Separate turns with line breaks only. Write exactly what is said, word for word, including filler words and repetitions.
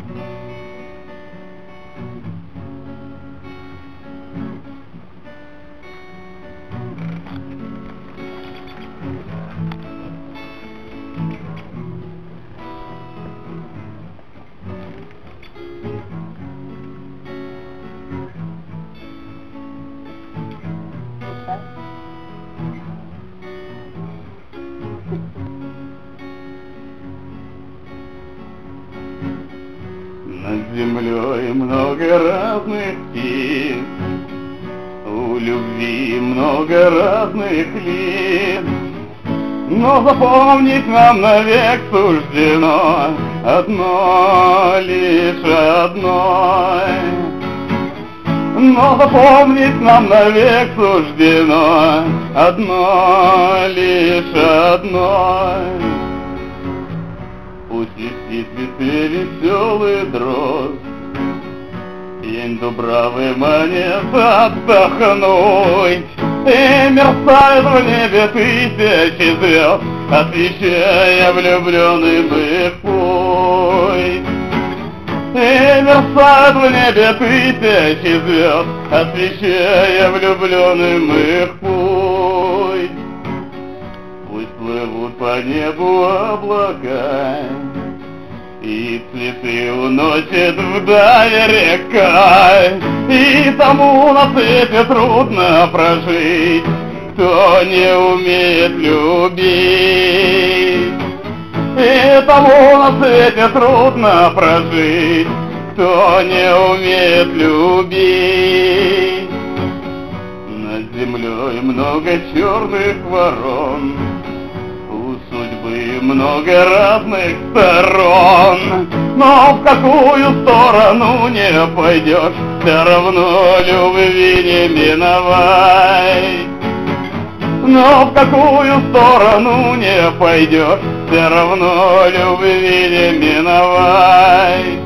Над землей много разных птиц, у любви много разных лиц, но запомнить нам навек суждено одно, лишь одно. Но запомнить нам навек суждено одно, лишь одно. Пусть летит веселье веселый дрозд, день дубравы манит отдохнуть, и мерцают в небе тысячи звезд, освещая влюбленным их путь. И мерцают в небе тысячи звезд, освещая влюбленным их путь. Пусть плывут по небу облака, и цветы уносит вдаль река, и тому на свете трудно прожить, кто не умеет любить. И тому на свете трудно прожить, кто не умеет любить. Над землей много черных ворон, у судьбы много разных сторон, но в какую сторону не пойдешь, все равно любви не миновать. Но в какую сторону не пойдешь, все равно любви не миновать.